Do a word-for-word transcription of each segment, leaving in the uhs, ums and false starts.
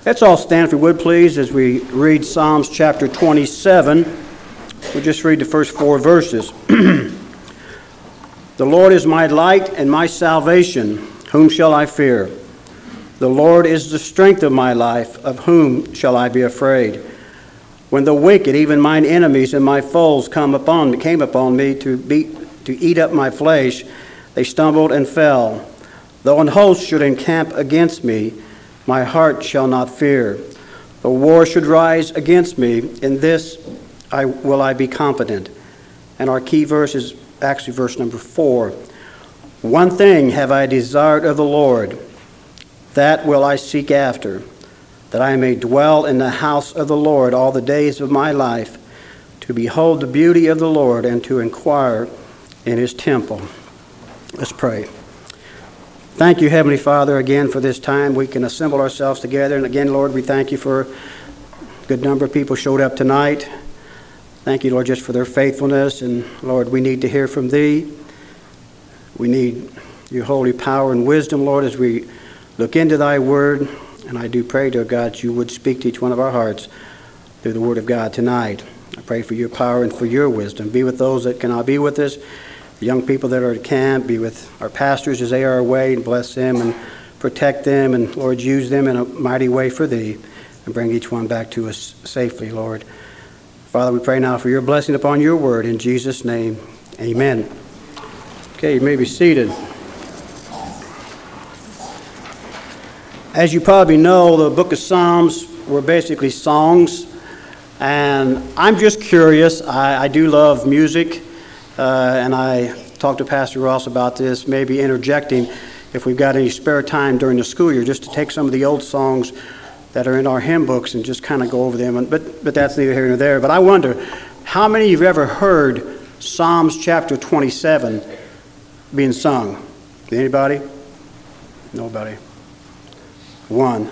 Let's all stand, if we would, please, as we read Psalms chapter twenty-seven. We'll just read the first four verses. The Lord is my light and my salvation. Whom shall I fear? The Lord is the strength of my life. Of whom shall I be afraid? When the wicked, even mine enemies and my foes, come upon came upon me to beat, to eat up my flesh, they stumbled and fell. Though an host should encamp against me, my heart shall not fear. Though war should rise against me, in this I will I be confident. And our key verse is actually verse number four. One thing have I desired of the Lord, that will I seek after, that I may dwell in the house of the Lord all the days of my life, to behold the beauty of the Lord and to inquire in his temple. Let's pray. Thank you, Heavenly Father, again for this time we can assemble ourselves together. And again, Lord, we thank you for a good number of people showed up tonight. Thank you, Lord, just for their faithfulness. And Lord, we need to hear from thee. We need your holy power and wisdom, Lord, as we look into thy word. And I do pray, dear God, that you would speak to each one of our hearts through the word of God tonight. I pray for your power and for your wisdom. Be with those that cannot be with us. The young people that are at camp, be with our pastors as they are away, and bless them and protect them, and Lord, use them in a mighty way for thee, and bring each one back to us safely, Lord. Father, we pray now for your blessing upon your word. In Jesus' name, amen. Okay, you may be seated. As you probably know, the book of Psalms were basically songs, and I'm just curious. I, I do love music. Uh, and I talked to Pastor Ross about this, maybe interjecting if we've got any spare time during the school year, just to take some of the old songs that are in our hymn books and just kind of go over them. And, but, but that's neither here nor there. But I wonder, how many of you have ever heard Psalms chapter twenty-seven being sung? Anybody? Nobody. One.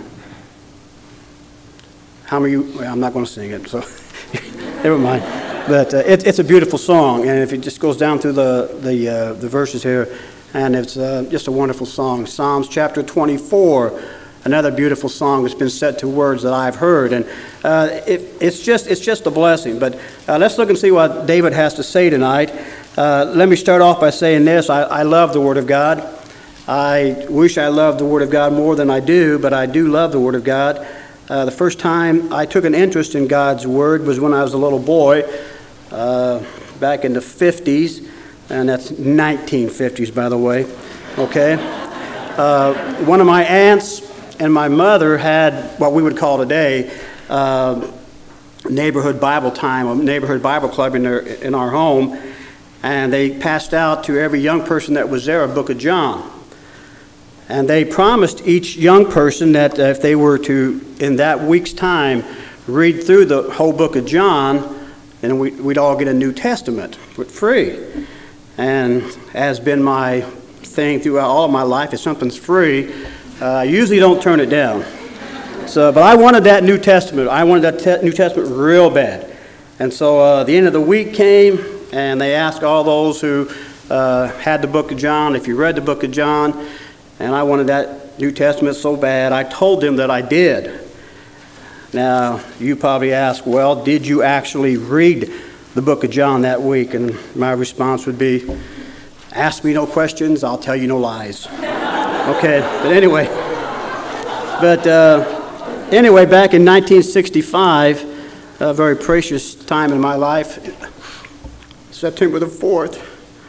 How many of you? Well, I'm not going to sing it, so never mind. But uh, it, it's a beautiful song, and if it just goes down through the the, uh, the verses here, and it's uh, just a wonderful song. Psalms chapter twenty-four, another beautiful song that's been set to words that I've heard, and uh, it, it's just it's just a blessing. But uh, let's look and see what David has to say tonight. Uh, let me start off by saying this: I, I love the Word of God. I wish I loved the Word of God more than I do, but I do love the Word of God. Uh, the first time I took an interest in God's Word was when I was a little boy. Uh, back in the fifties, and that's nineteen fifties, by the way, okay? Uh, one of my aunts and my mother had what we would call today uh, neighborhood Bible time, a neighborhood Bible club in, their, in our home, and they passed out to every young person that was there a book of John. And they promised each young person that if they were to, in that week's time, read through the whole book of John, and we, we'd all get a New Testament for free. And has been my thing throughout all of my life. If something's free, uh, I usually don't turn it down. So, but I wanted that New Testament. I wanted that te- New Testament real bad. And so uh, the end of the week came, and they asked all those who uh, had the book of John, if you read the book of John, and I wanted that New Testament so bad, I told them that I did. Now, you probably ask, well, did you actually read the book of John that week? And my response would be, ask me no questions, I'll tell you no lies. Okay, but anyway. But uh, anyway, back in nineteen sixty-five, a very precious time in my life, September the fourth,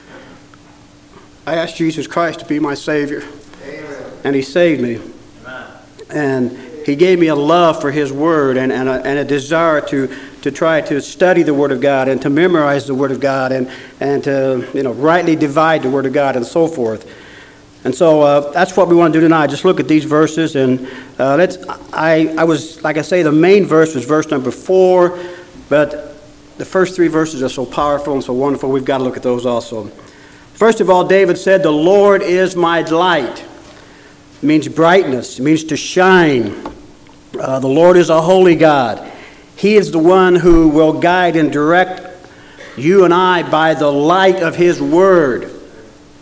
I asked Jesus Christ to be my Savior. Amen. And he saved me. Amen. And he gave me a love for his word and, and, a, and a desire to, to try to study the word of God and to memorize the word of God and, and to you know rightly divide the word of God and so forth. And so uh, that's what we want to do tonight. Just look at these verses, and uh, let's. I, I was, like I say, the main verse was verse number four, but the first three verses are so powerful and so wonderful, we've got to look at those also. First of all, David said, "The Lord is my light." It means brightness. It means to shine. Uh, the Lord is a holy God. He is the one who will guide and direct you and I by the light of his word.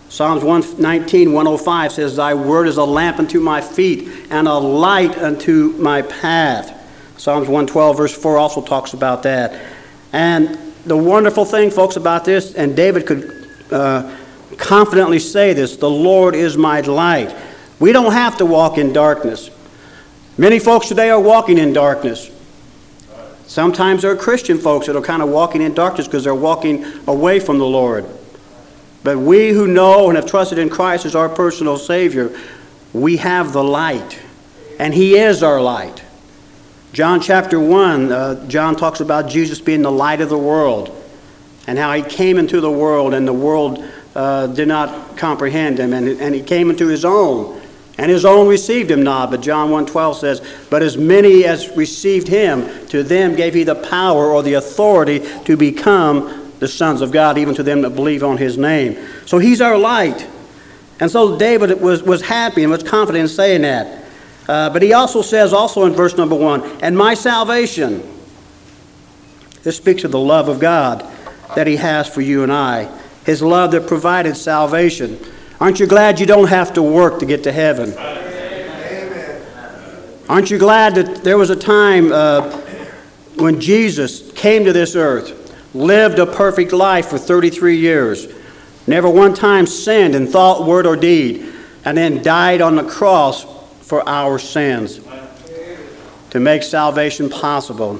Psalms one nineteen, one oh five says, thy word is a lamp unto my feet and a light unto my path. Psalms one twelve, verse four also talks about that. And the wonderful thing, folks, about this, and David could uh, confidently say this, the Lord is my light. We don't have to walk in darkness. Many folks today are walking in darkness. Sometimes there are Christian folks that are kind of walking in darkness because they're walking away from the Lord. But we who know and have trusted in Christ as our personal Savior, we have the light, and He is our light. John chapter one, uh, John talks about Jesus being the light of the world and how He came into the world and the world uh, did not comprehend Him, and, and He came into His own, and His own received Him not. But John one twelve says, but as many as received Him, to them gave He the power or the authority to become the sons of God, even to them that believe on His name. So He's our light. And so David was, was happy and was confident in saying that. Uh, but he also says, also in verse number one, and my salvation. This speaks of the love of God that He has for you and I. His love that provided salvation. Aren't you glad you don't have to work to get to heaven? Amen. Aren't you glad that there was a time uh, when Jesus came to this earth, lived a perfect life for thirty-three years, never one time sinned in thought, word, or deed, and then died on the cross for our sins to make salvation possible.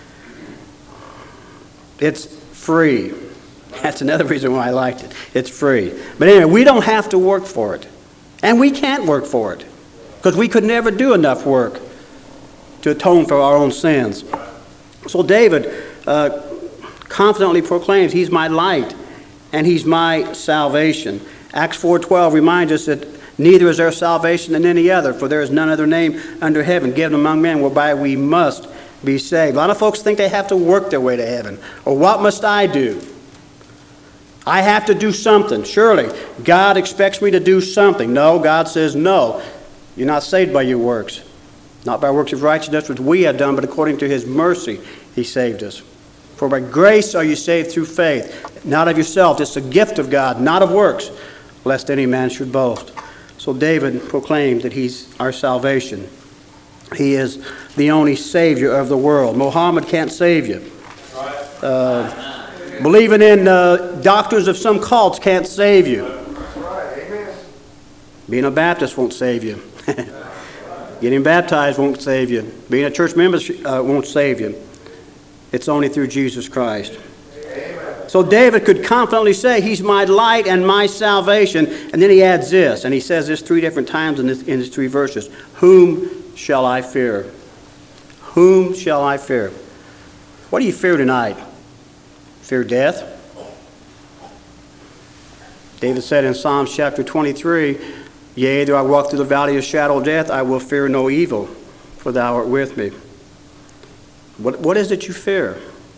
It's free. That's another reason why I liked it. It's free. But anyway, we don't have to work for it. And we can't work for it because we could never do enough work to atone for our own sins. So David uh, confidently proclaims, He's my light and He's my salvation. Acts four twelve reminds us that neither is there salvation in any other, for there is none other name under heaven given among men whereby we must be saved. A lot of folks think they have to work their way to heaven. Or what must I do? I have to do something. Surely, God expects me to do something. No, God says no. You're not saved by your works. Not by works of righteousness which we have done, but according to His mercy He saved us. For by grace are you saved through faith, not of yourself. It's a gift of God, not of works, lest any man should boast. So David proclaimed that He's our salvation. He is the only Savior of the world. Muhammad can't save you. Uh, believing in uh, doctors of some cults can't save you. Being a Baptist won't save you. Getting baptized won't save you. Being a church member uh, won't save you. It's only through Jesus Christ. Amen. So David could confidently say, He's my light and my salvation. And then he adds this, and he says this three different times in, this, in his three verses. Whom shall I fear? Whom shall I fear? What do you fear tonight? Fear death? David said in Psalms chapter twenty-three, yea, though I walk through the valley of shadow of death, I will fear no evil, for thou art with me. What, what is it you fear?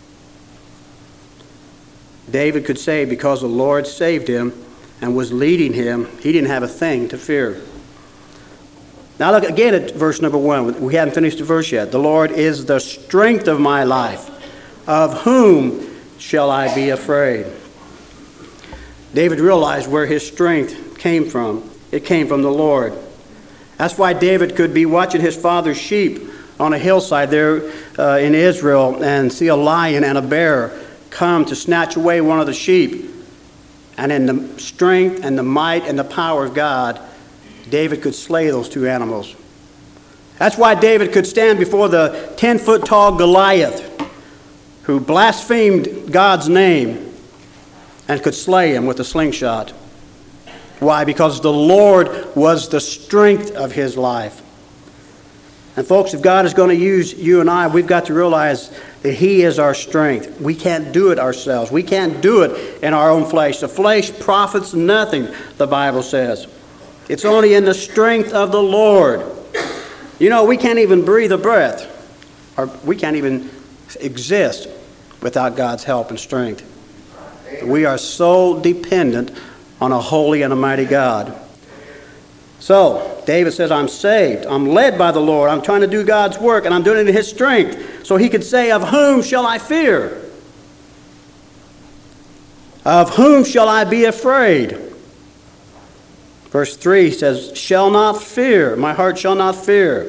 David could say because the Lord saved him and was leading him, he didn't have a thing to fear. Now look again at verse number one. We haven't finished the verse yet. The Lord is the strength of my life. Of whom shall I be afraid? David realized where his strength came from. It came from the Lord. That's why David could be watching his father's sheep on a hillside there uh, in Israel and see a lion and a bear come to snatch away one of the sheep. And in the strength and the might and the power of God, David could slay those two animals. That's why David could stand before the ten-foot tall Goliath, who blasphemed God's name, and could slay him with a slingshot. Why? Because the Lord was the strength of his life. And folks, if God is going to use you and I, we've got to realize that He is our strength. We can't do it ourselves. We can't do it in our own flesh. The flesh profits nothing, the Bible says. It's only in the strength of the Lord. You know, we can't even breathe a breath, or we can't even exist without God's help and strength. We are so dependent on a holy and a mighty God. So, David says, I'm saved. I'm led by the Lord. I'm trying to do God's work, and I'm doing it in His strength. So he could say, of whom shall I fear? Of whom shall I be afraid? Verse three says, shall not fear. My heart shall not fear.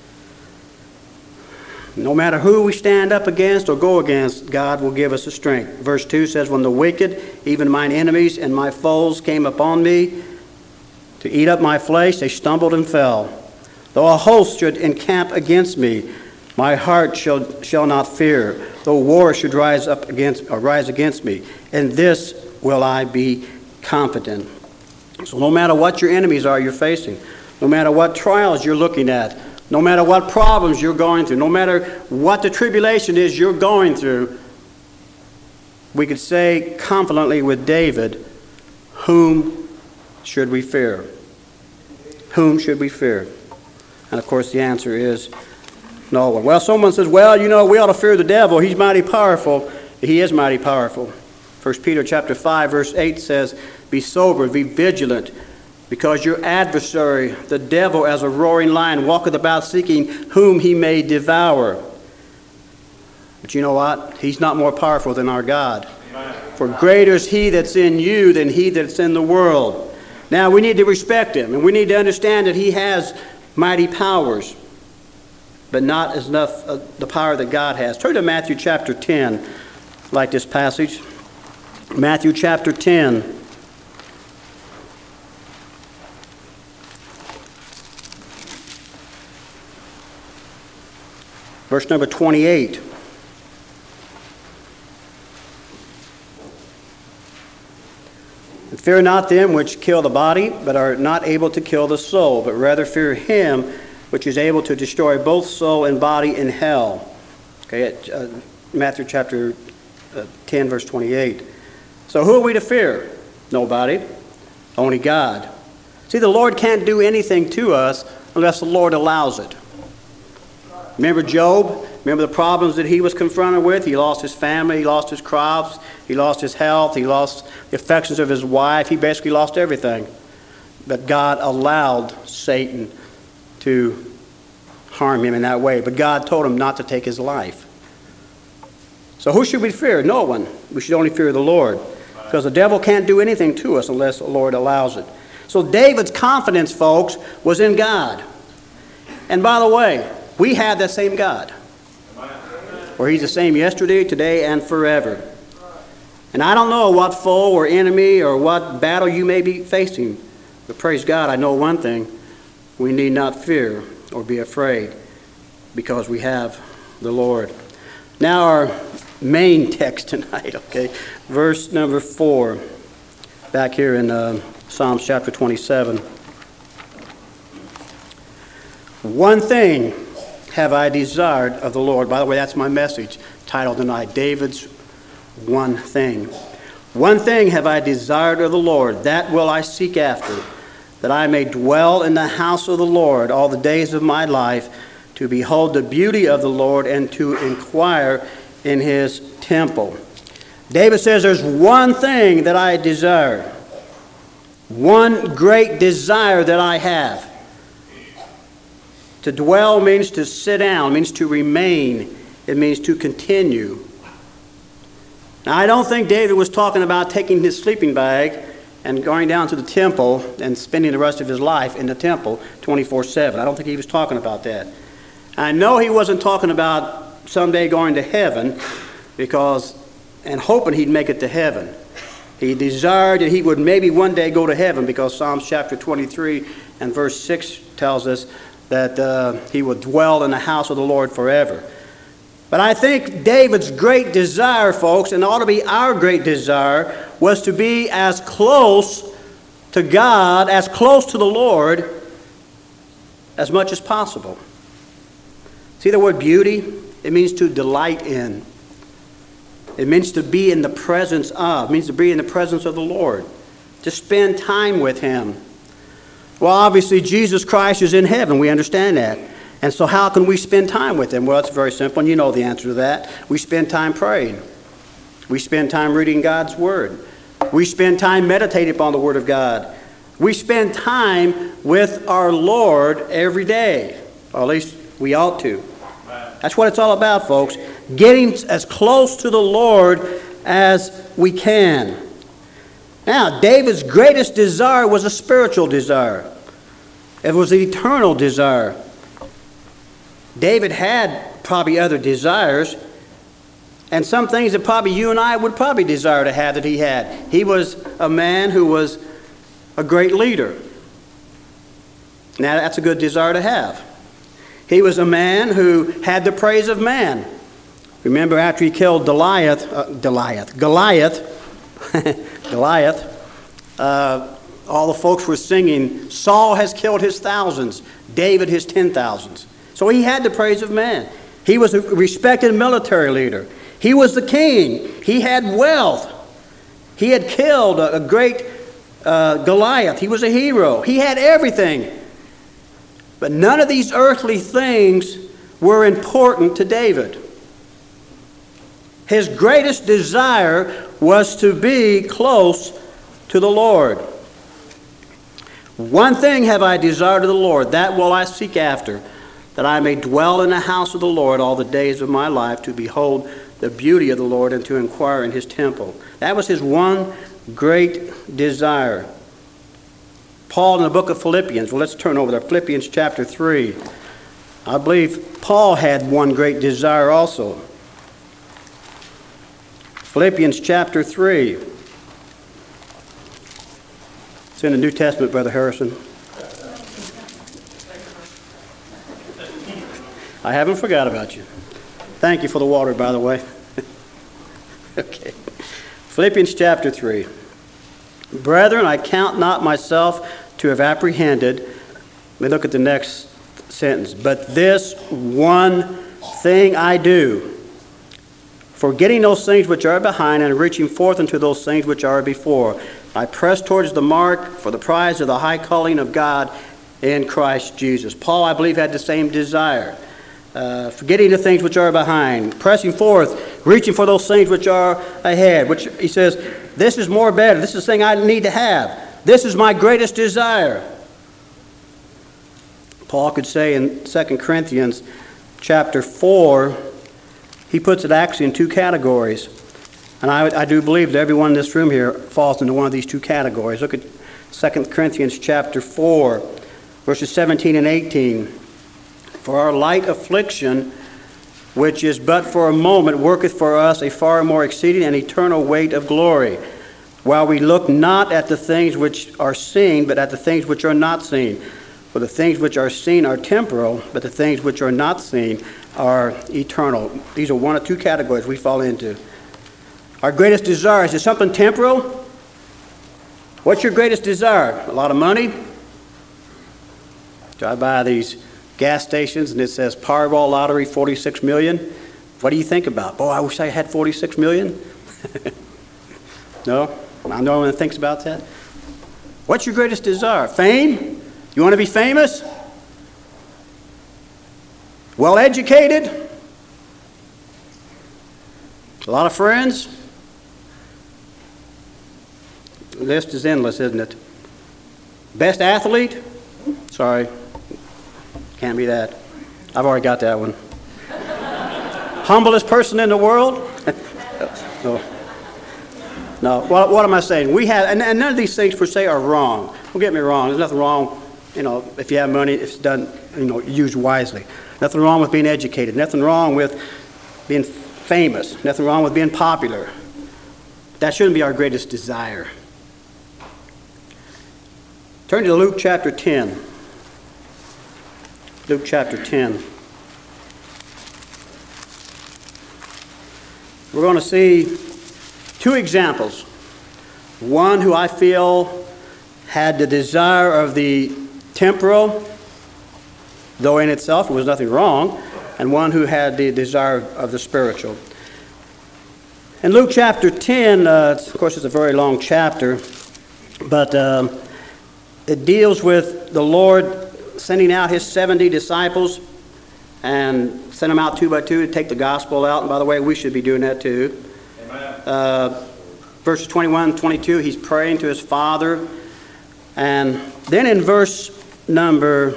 No matter who we stand up against or go against, God will give us the strength. Verse two says, when the wicked, even mine enemies and my foes, came upon me to eat up my flesh, they stumbled and fell. Though a host should encamp against me, my heart shall, shall not fear. Though war should rise up against or rise against me, in this will I be confident. So no matter what your enemies are you're facing, no matter what trials you're looking at, no matter what problems you're going through, no matter what the tribulation is you're going through, we could say confidently with David, whom should we fear? Whom should we fear? And of course the answer is no one. Well, someone says, well, you know, we ought to fear the devil. He's mighty powerful. He is mighty powerful. First Peter chapter five, verse eight says, be sober, be vigilant, because your adversary, the devil, as a roaring lion, walketh about seeking whom he may devour. But you know what? He's not more powerful than our God. Amen. For greater is he that's in you than he that's in the world. Now, we need to respect him, and we need to understand that he has mighty powers, but not as enough uh, the power that God has. Turn to Matthew chapter ten, like this passage. Matthew chapter ten. Verse number twenty-eight. And fear not them which kill the body, but are not able to kill the soul, but rather fear him which is able to destroy both soul and body in hell. Okay, at, uh, Matthew chapter uh, ten, verse twenty-eight. So who are we to fear? Nobody. Only God. See, the Lord can't do anything to us unless the Lord allows it. Remember Job? Remember the problems that he was confronted with? He lost his family, he lost his crops, he lost his health, he lost the affections of his wife. He basically lost everything. But God allowed Satan to harm him in that way. But God told him not to take his life. So who should we fear? No one. We should only fear the Lord. Because the devil can't do anything to us unless the Lord allows it. So David's confidence, folks, was in God. And by the way, we have that same God. For he's the same yesterday, today, and forever. And I don't know what foe or enemy or what battle you may be facing. But praise God, I know one thing. We need not fear or be afraid because we have the Lord. Now our main text tonight, okay, verse number four, back here in uh, Psalms chapter twenty-seven. One thing have I desired of the Lord. By the way, that's my message titled tonight, David's One Thing. One thing have I desired of the Lord, that will I seek after, that I may dwell in the house of the Lord all the days of my life, to behold the beauty of the Lord and to inquire in his temple. David says there's one thing that I desire. One great desire that I have. To dwell means to sit down, means to remain. It means to continue. Now, I don't think David was talking about taking his sleeping bag and going down to the temple and spending the rest of his life in the temple twenty-four seven. I don't think he was talking about that. I know he wasn't talking about someday going to heaven because, and hoping he'd make it to heaven. He desired that he would maybe one day go to heaven because Psalms chapter twenty-three and verse six tells us that uh, he would dwell in the house of the Lord forever. But I think David's great desire, folks, and ought to be our great desire, was to be as close to God, as close to the Lord, as much as possible. See the word beauty? It means to delight in. It means to be in the presence of. It means to be in the presence of the Lord. To spend time with him. Well, obviously, Jesus Christ is in heaven. We understand that. And so how can we spend time with him? Well, it's very simple, and you know the answer to that. We spend time praying. We spend time reading God's Word. We spend time meditating upon the Word of God. We spend time with our Lord every day. Or at least we ought to. That's what it's all about, folks. Getting as close to the Lord as we can. Now, David's greatest desire was a spiritual desire. It was an eternal desire. David had probably other desires, and some things that probably you and I would probably desire to have that he had. He was a man who was a great leader. Now, that's a good desire to have. He was a man who had the praise of man. Remember, after he killed Goliath, uh, Goliath, Goliath, Goliath, uh, all the folks were singing, Saul has killed his thousands, David his ten thousands. So he had the praise of man. He was a respected military leader. He was the king. He had wealth. He had killed a, a great uh, Goliath. He was a hero. He had everything. But none of these earthly things were important to David. His greatest desire was to be close to the Lord. One thing have I desired of the Lord, that will I seek after, that I may dwell in the house of the Lord all the days of my life, to behold the beauty of the Lord and to inquire in his temple. That was his one great desire. Paul in the book of Philippians, well, let's turn over there, Philippians chapter three. I believe Paul had one great desire also. Philippians chapter three. It's in the New Testament, Brother Harrison. I haven't forgot about you. Thank you for the water, by the way. Okay. Philippians chapter three. Brethren, I count not myself to have apprehended. Let me look at the next sentence. But this one thing I do, forgetting those things which are behind and reaching forth unto those things which are before. I press towards the mark for the prize of the high calling of God in Christ Jesus. Paul, I believe, had the same desire. Uh, forgetting the things which are behind, pressing forth, reaching for those things which are ahead, which he says, this is more better. This is the thing I need to have. This is my greatest desire. Paul could say in Second Corinthians chapter four, he puts it actually in two categories. And I, I do believe that everyone in this room here falls into one of these two categories. Look at Second Corinthians chapter four, verses seventeen and eighteen. For our light affliction, which is but for a moment, worketh for us a far more exceeding and eternal weight of glory, while we look not at the things which are seen, but at the things which are not seen. For the things which are seen are temporal, but the things which are not seen are eternal. These are one of two categories we fall into. Our greatest desire, is it something temporal? What's your greatest desire? A lot of money? Drive by these gas stations and it says Powerball lottery forty-six million. What do you think about? Boy, I wish I had forty-six million. No? I'm the only one that thinks about that. What's your greatest desire? Fame? You want to be famous? Well educated? A lot of friends? The list is endless, isn't it? Best athlete? Sorry. Can't be that. I've already got that one. Humblest person in the world? No. No. What, what am I saying? We have, and, and none of these things per se are wrong. Don't get me wrong. There's nothing wrong, you know, if you have money, if it's done, you know, used wisely. Nothing wrong with being educated. Nothing wrong with being famous. Nothing wrong with being popular. That shouldn't be our greatest desire. Turn to Luke chapter ten. Luke chapter ten. We're going to see two examples. One who I feel had the desire of the temporal, though in itself there was nothing wrong, and one who had the desire of the spiritual. In Luke chapter ten, uh, of course it's a very long chapter, but um, it deals with the Lord sending out his seventy disciples and send them out two by two to take the gospel out. And by the way, we should be doing that too. Amen. Uh, verses twenty-one and twenty-two, he's praying to his Father. And then in verse number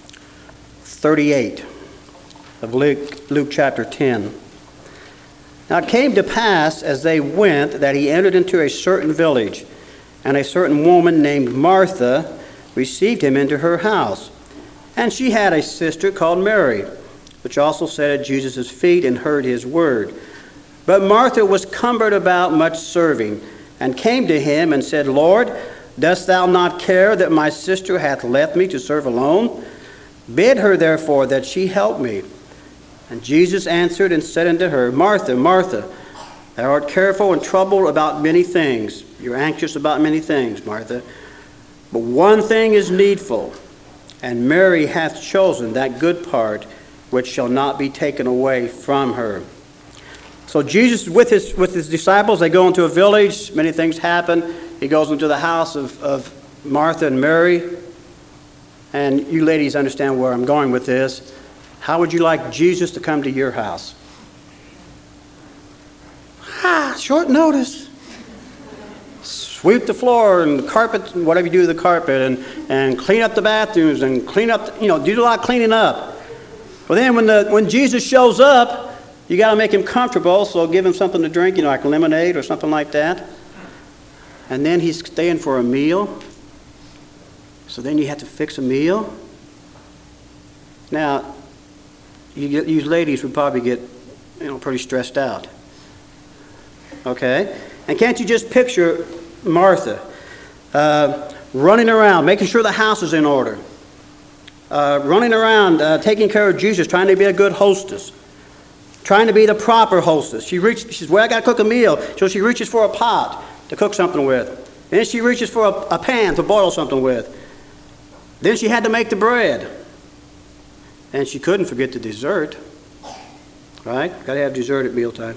thirty-eight of Luke, Luke chapter ten. Now it came to pass as they went that he entered into a certain village, and a certain woman named Martha received him into her house. And she had a sister called Mary, which also sat at Jesus' feet and heard his word. But Martha was cumbered about much serving, and came to him and said, Lord, dost thou not care that my sister hath left me to serve alone? Bid her therefore that she help me. And Jesus answered and said unto her, Martha, Martha, thou art careful and troubled about many things. You're anxious about many things, Martha. But one thing is needful, and Mary hath chosen that good part which shall not be taken away from her. So Jesus, with his with his disciples, they go into a village. Many things happen. He goes into the house of, of Martha and Mary. And you ladies understand where I'm going with this. How would you like Jesus to come to your house? Ah, short notice. Sweep the floor and carpet, whatever you do to the carpet, and, and clean up the bathrooms and clean up, you know, do a lot of cleaning up. Well, then when the when Jesus shows up, you got to make him comfortable, so give him something to drink, you know, like lemonade or something like that. And then he's staying for a meal. So then you have to fix a meal. Now, you, get, you ladies would probably get, you know, pretty stressed out. Okay? And can't you just picture Martha uh, running around, making sure the house is in order, uh, running around, uh, taking care of Jesus, trying to be a good hostess, trying to be the proper hostess. She reached, she says, well, I got to cook a meal. So she reaches for a pot to cook something with. And then she reaches for a, a pan to boil something with. Then she had to make the bread. And she couldn't forget the dessert. Right? Got to have dessert at mealtime.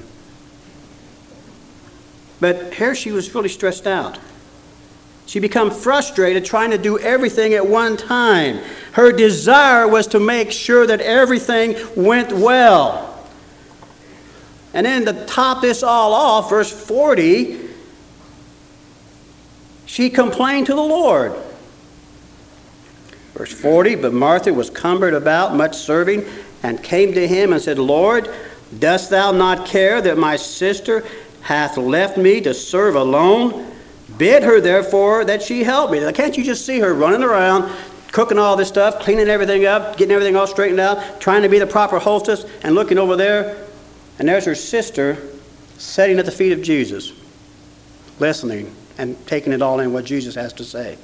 But here she was really stressed out. She became frustrated trying to do everything at one time. Her desire was to make sure that everything went well. And then to top this all off, verse forty, she complained to the Lord. Verse forty, but Martha was cumbered about much serving, and came to him and said, Lord, dost thou not care that my sister hath left me to serve alone? Bid her therefore that she help me. Now, can't you just see her running around, cooking all this stuff, cleaning everything up, getting everything all straightened out, trying to be the proper hostess, and looking over there, and there's her sister sitting at the feet of Jesus, listening and taking it all in what Jesus has to say.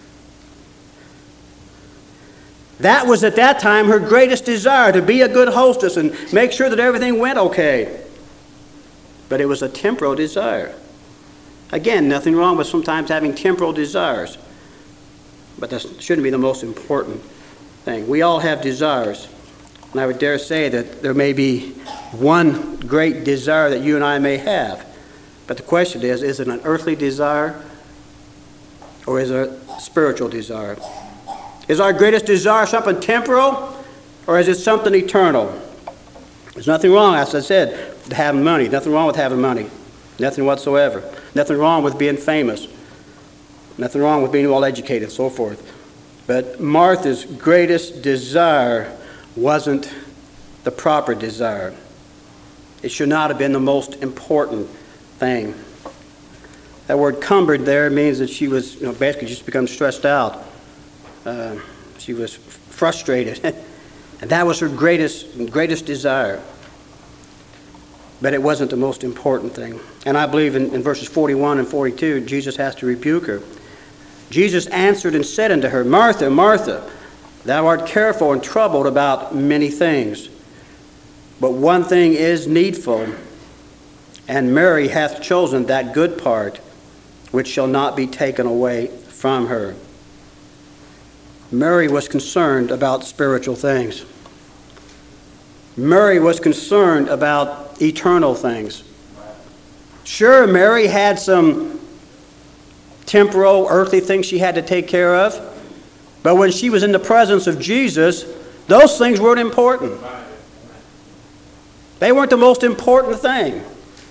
That was at that time her greatest desire, to be a good hostess and make sure that everything went okay. But it was a temporal desire. Again, nothing wrong with sometimes having temporal desires. But that shouldn't be the most important thing. We all have desires. And I would dare say that there may be one great desire that you and I may have. But the question is, is it an earthly desire or is it a spiritual desire? Is our greatest desire something temporal or is it something eternal? There's nothing wrong, as I said, with having money. Nothing wrong with having money. Nothing whatsoever. Nothing wrong with being famous. Nothing wrong with being well educated, so forth. But Martha's greatest desire wasn't the proper desire. It should not have been the most important thing. That word cumbered there means that she was, you know, basically just become stressed out. Uh, she was frustrated. And that was her greatest, greatest desire. But it wasn't the most important thing. And I believe in, in verses forty-one and forty-two, Jesus has to rebuke her. Jesus answered and said unto her, Martha, Martha, thou art careful and troubled about many things. But one thing is needful, and Mary hath chosen that good part, which shall not be taken away from her. Mary was concerned about spiritual things. Mary was concerned about eternal things. Sure, Mary had some temporal, earthly things she had to take care of, but when she was in the presence of Jesus, those things weren't important. They weren't the most important thing.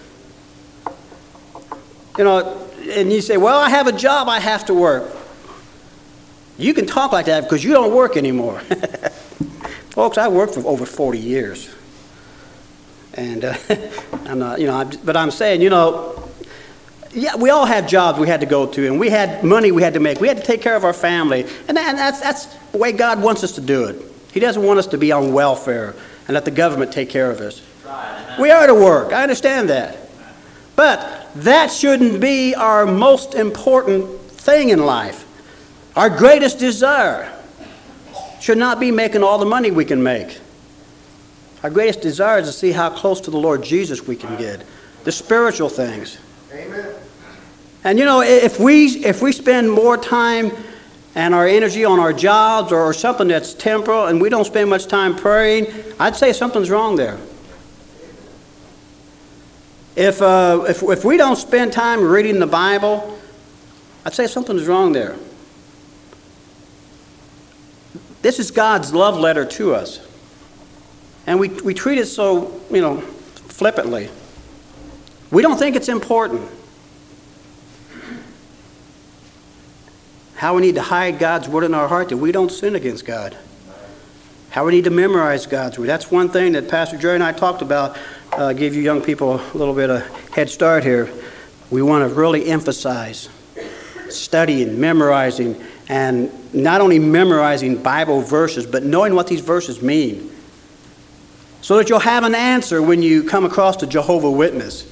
You know, and you say, well, I have a job, I have to work. You can talk like that because you don't work anymore. Folks, I worked for over forty years. And uh, I'm not, you know, I'm, but I'm saying, you know, yeah, we all had jobs we had to go to, and we had money we had to make. We had to take care of our family, and, that, and that's that's the way God wants us to do it. He doesn't want us to be on welfare and let the government take care of us. We are to work. I understand that. But that shouldn't be our most important thing in life. Our greatest desire should not be making all the money we can make. Our greatest desire is to see how close to the Lord Jesus we can get. The spiritual things. Amen. And you know, if we if we spend more time and our energy on our jobs or something that's temporal, and we don't spend much time praying, I'd say something's wrong there. If, uh, if, if we don't spend time reading the Bible, I'd say something's wrong there. This is God's love letter to us. And we, we treat it so, you know, flippantly. We don't think it's important. How we need to hide God's word in our heart that we don't sin against God. How we need to memorize God's word. That's one thing that Pastor Jerry and I talked about. Uh, give you young people a little bit of head start here. We want to really emphasize studying, memorizing, and not only memorizing Bible verses, but knowing what these verses mean. So that you'll have an answer when you come across a Jehovah's Witness.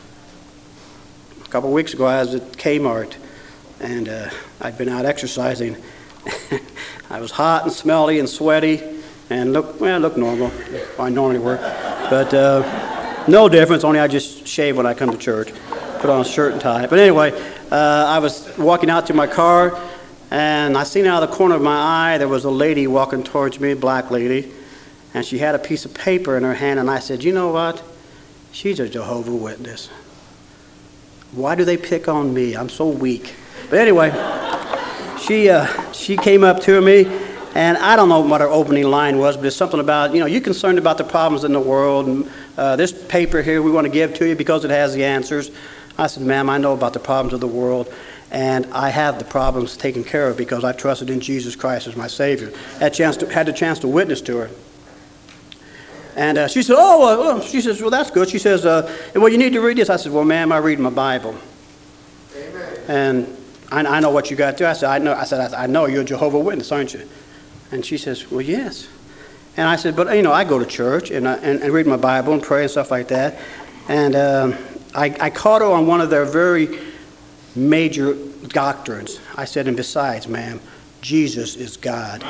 A couple of weeks ago, I was at Kmart, and uh, I'd been out exercising. I was hot and smelly and sweaty, and look, well, looked normal. I normally work, but uh, no difference. Only I just shave when I come to church, put on a shirt and tie. But anyway, uh, I was walking out to my car, and I seen out of the corner of my eye there was a lady walking towards me, a black lady, and she had a piece of paper in her hand. And I said, "You know what? She's a Jehovah's Witness. Why do they pick on me? I'm so weak." But anyway, she uh, she came up to me, and I don't know what her opening line was, but it's something about, you know, you're concerned about the problems in the world, and uh, this paper here we want to give to you because it has the answers. I said, "Ma'am, I know about the problems of the world, and I have the problems taken care of because I've trusted in Jesus Christ as my Savior." Had, chance to, had the chance to witness to her. And uh, she said, oh, uh, oh, she says, "Well, that's good." She says, uh, "Well, you need to read this." I said, "Well, ma'am, I read my Bible." Amen. And I, I know what you got to do. I said, I know, I said, I know you're a Jehovah's Witness, aren't you? And she says, "Well, yes." And I said, "But, you know, I go to church and, I, and, and read my Bible and pray and stuff like that." And um, I, I caught her on one of their very major doctrines. I said, "And besides, ma'am, Jesus is God."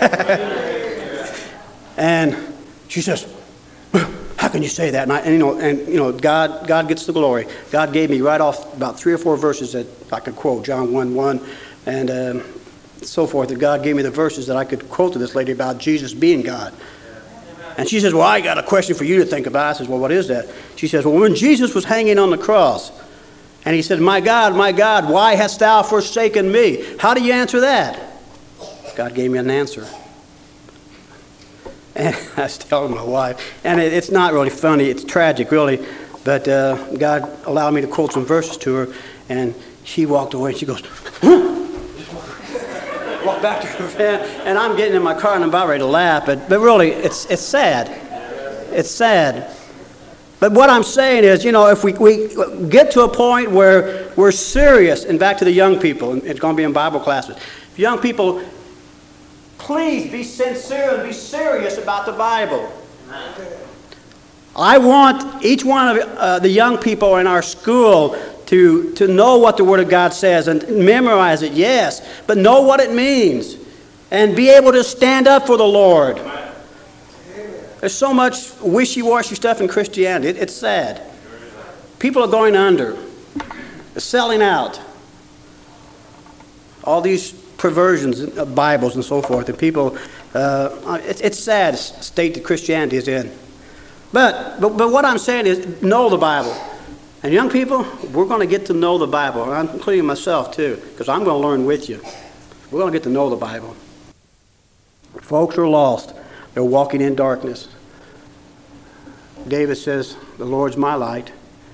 And she says, "How can you say that?" And, I, and you know, and you know, God, God gets the glory. God gave me right off about three or four verses that I could quote, John one one, and um, so forth. That God gave me the verses that I could quote to this lady about Jesus being God. And she says, "Well, I got a question for you to think about." I says, "Well, what is that?" She says, "Well, when Jesus was hanging on the cross, and he said, 'My God, my God, why hast thou forsaken me?' How do you answer that?" God gave me an answer. And I was telling my wife, and it, it's not really funny, it's tragic, really, but uh, God allowed me to quote some verses to her, and she walked away, and she goes, "Huh?" Walked back to her van, and I'm getting in my car, and I'm about ready to laugh, but, but really, it's, it's sad. It's sad. But what I'm saying is, you know, if we, we get to a point where we're serious, and back to the young people, and it's going to be in Bible classes, young people, please be sincere and be serious about the Bible. I want each one of uh, the young people in our school to, to know what the Word of God says and memorize it, yes, but know what it means and be able to stand up for the Lord. There's so much wishy-washy stuff in Christianity. It, it's sad. People are going under. They're selling out. All these perversions of Bibles and so forth, and people, uh, it, it's sad state that Christianity is in. But, but but what I'm saying is, know the Bible. And young people, we're going to get to know the Bible, and I'm including myself too, because I'm going to learn with you. We're going to get to know the Bible. Folks are lost. They're walking in darkness. David says, "The Lord's my light."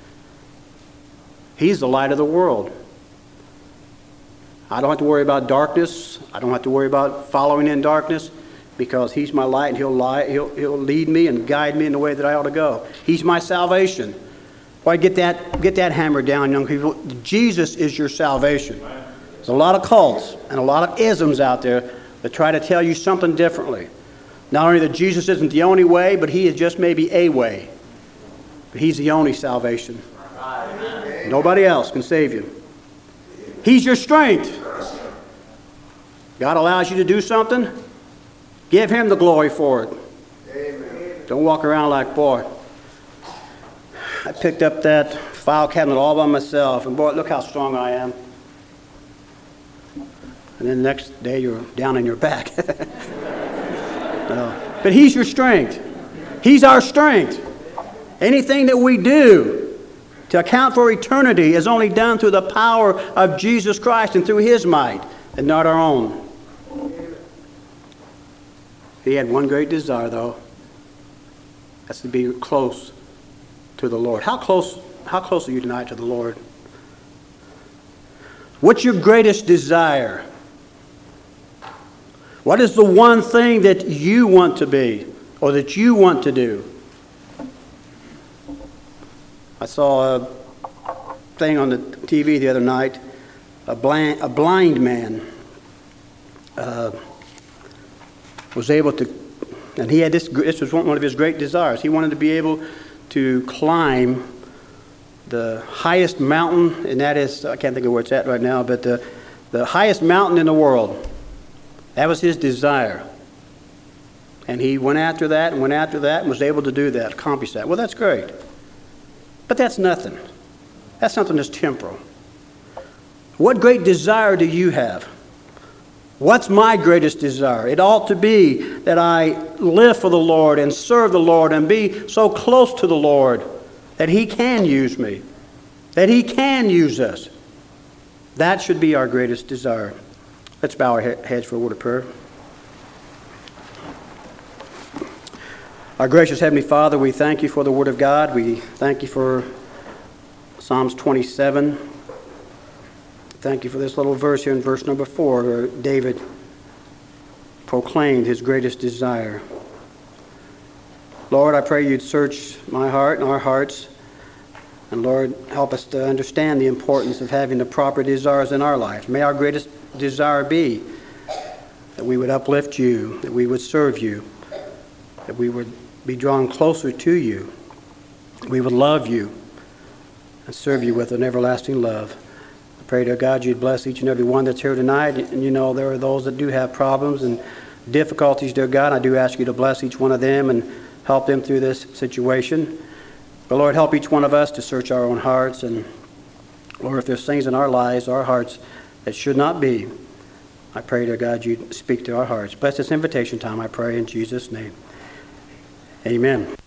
He's the light of the world. I don't have to worry about darkness. I don't have to worry about following in darkness. because he's my light, and he'll, lie, he'll, he'll lead me and guide me in the way that I ought to go. He's my salvation. Why, get that, get that hammered down, young people. Jesus is your salvation. There's a lot of cults and a lot of isms out there that try to tell you something differently. Not only that Jesus isn't the only way, but he is just maybe a way. But he's the only salvation. Nobody else can save you. He's your strength. God allows you to do something, give him the glory for it. Amen. Don't walk around like, boy, I picked up that file cabinet all by myself, and boy, look how strong I am. And then the next day you're down on your back. No. But he's your strength. He's our strength. Anything that we do to account for eternity is only done through the power of Jesus Christ and through his might, and not our own. He had one great desire, though. That's to be close to the Lord. How close, how close are you tonight to the Lord? What's your greatest desire? What is the one thing that you want to be or that you want to do? I saw a thing on the T V the other night. A blind, a blind man uh, was able to, and he had this, this was one of his great desires. He wanted to be able to climb the highest mountain, and that is, I can't think of where it's at right now, but the, the highest mountain in the world. That was his desire. And he went after that and went after that and was able to do that, accomplish that. Well, that's great. But that's nothing. That's something that's temporal. What great desire do you have? What's my greatest desire? It ought to be that I live for the Lord and serve the Lord and be so close to the Lord that he can use me, that he can use us. That should be our greatest desire. Let's bow our heads for a word of prayer. Our gracious Heavenly Father, we thank you for the Word of God. We thank you for Psalms twenty-seven. Thank you for this little verse here in verse number four, where David proclaimed his greatest desire. Lord, I pray you'd search my heart and our hearts. And Lord, help us to understand the importance of having the proper desires in our life. May our greatest desire be that we would uplift you, that we would serve you, that we would be drawn closer to you, we would love you and serve you with an everlasting love. I pray, dear God, you'd bless each and every one that's here tonight. And you know there are those that do have problems and difficulties, dear God. I do ask you to bless each one of them and help them through this situation. But Lord, help each one of us to search our own hearts. And Lord, if there's things in our lives, our hearts, that should not be, I pray, dear God, you'd speak to our hearts. Bless this invitation time, I pray in Jesus' name. Amen.